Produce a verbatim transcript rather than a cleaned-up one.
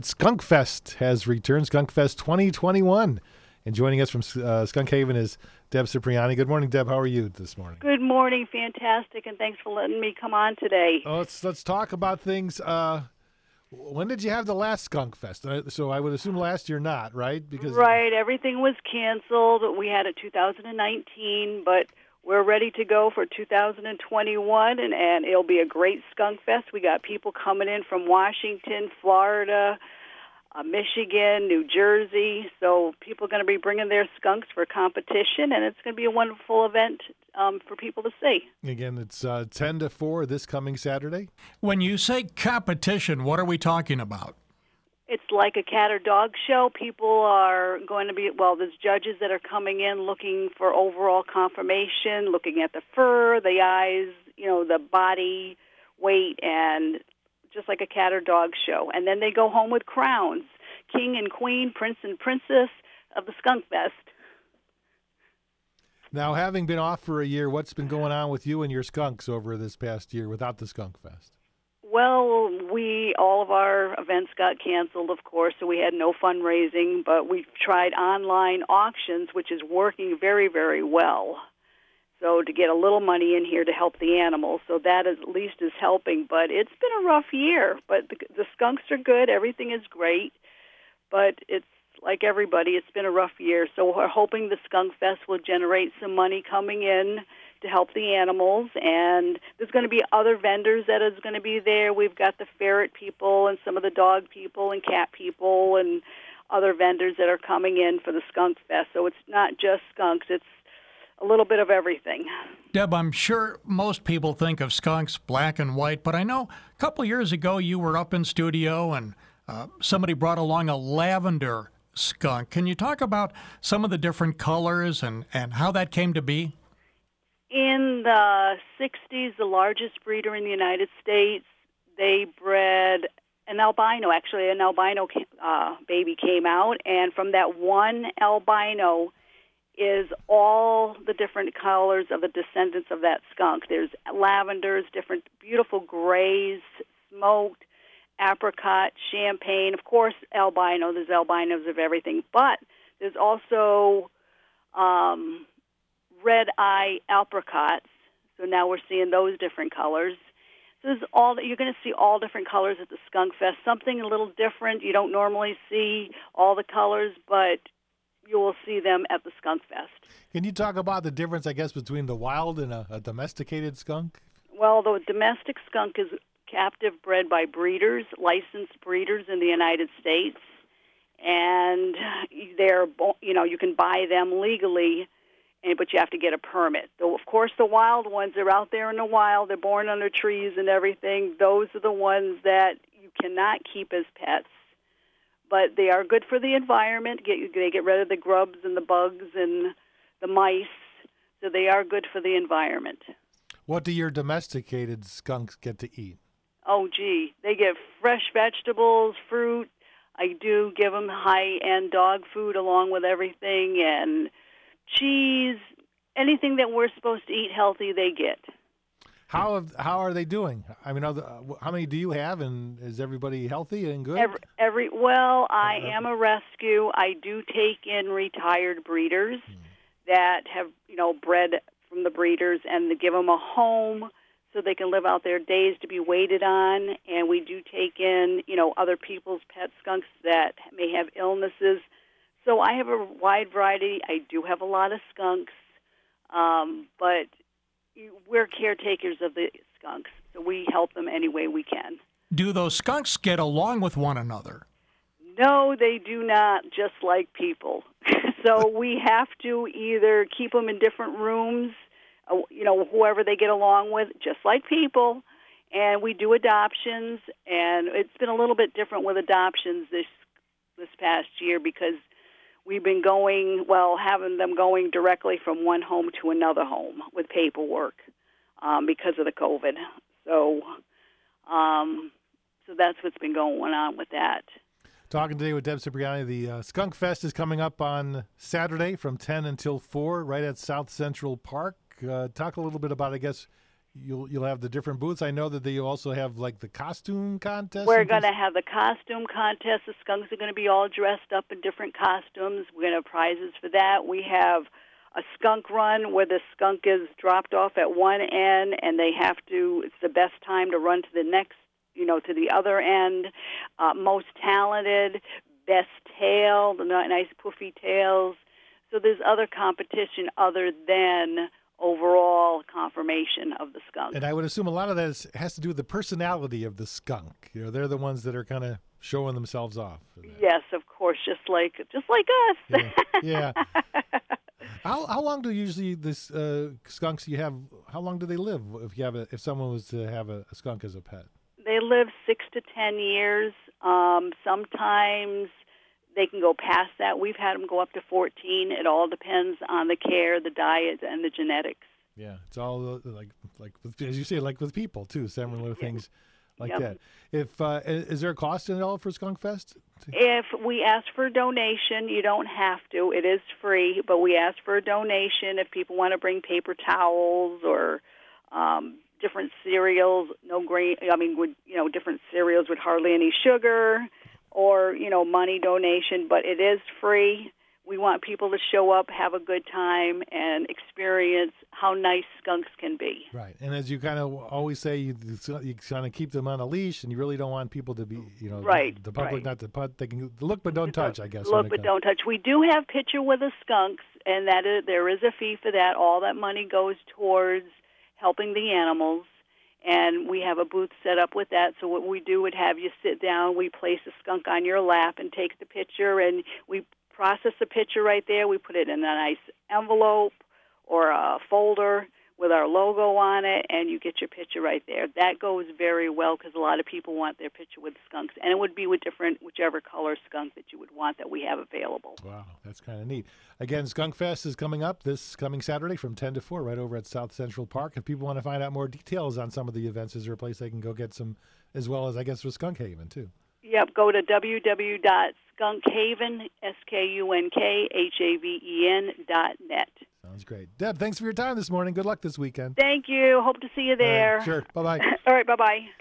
Skunk Fest has returned, Skunk Fest twenty twenty-one. And joining us from uh, Skunk Haven is Deb Cipriani. Good morning, Deb. How are you this morning? Good morning. Fantastic, and thanks for letting me come on today. Oh, let's let's talk about things. Uh, when did you have the last Skunk Fest? Uh, So I would assume last year not, right? Because Right, everything was canceled. We had it two thousand nineteen, but we're ready to go for two thousand twenty-one, and, and it'll be a great Skunk Fest. We got people coming in from Washington, Florida, uh, Michigan, New Jersey. So people are going to be bringing their skunks for competition, and it's going to be a wonderful event um, for people to see. Again, it's uh, ten to four this coming Saturday. When you say competition, what are we talking about? It's like a cat or dog show. People are going to be, well, there's judges that are coming in looking for overall confirmation, looking at the fur, the eyes, you know, the body weight, and just like a cat or dog show. And then they go home with crowns, king and queen, prince and princess of the Skunk Fest. Now, having been off for a year, what's been going on with you and your skunks over this past year without the Skunk Fest? Well, we all of our events got canceled, of course, so we had no fundraising, but we've tried online auctions, which is working very, very well. So to get a little money in here to help the animals, so that is, at least is helping. But it's been a rough year, but the, the skunks are good. Everything is great, but it's like everybody, it's been a rough year. So we're hoping the Skunk Fest will generate some money coming in to help the animals, and there's going to be other vendors that is going to be there. We've got the ferret people and some of the dog people and cat people and other vendors that are coming in for the Skunk Fest. So it's not just skunks, it's a little bit of everything. Deb, I'm sure most people think of skunks black and white, but I know a couple years ago you were up in studio and uh, somebody brought along a lavender skunk. Can you talk about some of the different colors and, and how that came to be? In the sixties, the largest breeder in the United States, they bred an albino. Actually, an albino uh, baby came out, and from that one albino is all the different colors of the descendants of that skunk. There's lavenders, different beautiful grays, smoked, apricot, champagne. Of course, albino. There's albinos of everything, but there's also Um, red eye apricots. So now we're seeing those different colors. So there's all you're going to see all different colors at the Skunk Fest. Something a little different. You don't normally see all the colors, but you will see them at the Skunk Fest. Can you talk about the difference, I guess, between the wild and a, a domesticated skunk? Well, the domestic skunk is captive bred by breeders, licensed breeders in the United States, and they're, you know, you can buy them legally, but you have to get a permit. Though, of course, the wild ones are out there in the wild. They're born under trees and everything. Those are the ones that you cannot keep as pets. But they are good for the environment. Get, they get rid of the grubs and the bugs and the mice. So they are good for the environment. What do your domesticated skunks get to eat? Oh, gee. They get fresh vegetables, fruit. I do give them high-end dog food along with everything, and cheese, anything that we're supposed to eat healthy, they get. How have, how are they doing? I mean, are the, how many do you have, and is everybody healthy and good? Every, every well, I am a rescue. I do take in retired breeders hmm. that have, you know, bred from the breeders, and to give them a home so they can live out their days to be waited on. And we do take in, you know, other people's pet skunks that may have illnesses. So I have a wide variety. I do have a lot of skunks, um, but we're caretakers of the skunks, so we help them any way we can. Do those skunks get along with one another? No, they do not, just like people. So we have to either keep them in different rooms, uh, you know, whoever they get along with, just like people, and we do adoptions, and it's been a little bit different with adoptions this this past year because we've been going, well, having them going directly from one home to another home with paperwork um, because of the COVID. So, um, so that's what's been going on with that. Talking today with Deb Cipriani. The uh, Skunk Fest is coming up on Saturday from ten until four right at South Central Park. Uh, talk a little bit about, I guess, you'll you'll have the different booths. I know that they also have like the costume contest. We're and going to things. have the costume contest. The skunks are going to be all dressed up in different costumes. We're going to have prizes for that. We have a skunk run where the skunk is dropped off at one end, and they have to, it's the best time to run to the next, you know, to the other end. Uh, most talented, best tail, the ni- nice poofy tails. So there's other competition other than overall confirmation of the skunk. And I would assume a lot of that is, has to do with the personality of the skunk. You know, they're the ones that are kind of showing themselves off. for that. Yes, of course, just like just like us. Yeah. yeah. How how long do usually this uh, skunks you have? How long do they live? If you have a, if someone was to have a, a skunk as a pet? They live six to ten years. Um, sometimes they can go past that. We've had them go up to fourteen. It all depends on the care, the diet, and the genetics. Yeah, it's all uh, like like with, as you say, like with people too. Similar things like Yep. that. If uh, is is there a cost in it all for Skunk Fest? If we ask for a donation, you don't have to. It is free, but we ask for a donation if people want to bring paper towels or um, different cereals. No grain. I mean, with you know, different cereals with hardly any sugar, or you know, money donation. But it is free. We want people to show up, have a good time, and experience how nice skunks can be. Right, and as you kind of always say, you you kind of keep them on a leash, and you really don't want people to be, you know, Right, the public right. not to put. They can look but don't touch, I guess. when Look, it but comes- don't touch. We do have picture with the skunks, and that is, there is a fee for that. All that money goes towards helping the animals, and we have a booth set up with that. So what we do would have you sit down, we place a skunk on your lap and take the picture, and we process the picture right there. We put it in a nice envelope or a folder with our logo on it, and you get your picture right there. That goes very well because a lot of people want their picture with skunks, and it would be with different, whichever color skunk that you would want that we have available. Wow, that's kind of neat. Again, Skunk Fest is coming up this coming Saturday from ten to four right over at South Central Park. If people want to find out more details on some of the events, is there a place they can go get some, as well as, I guess, with Skunk Haven, too? Yep, go to w w w dot skunk haven, S K U N K H A V E N dot net. Sounds great. Deb, thanks for your time this morning. Good luck this weekend. Thank you. Hope to see you All right, there. sure. Bye-bye. All right, bye-bye.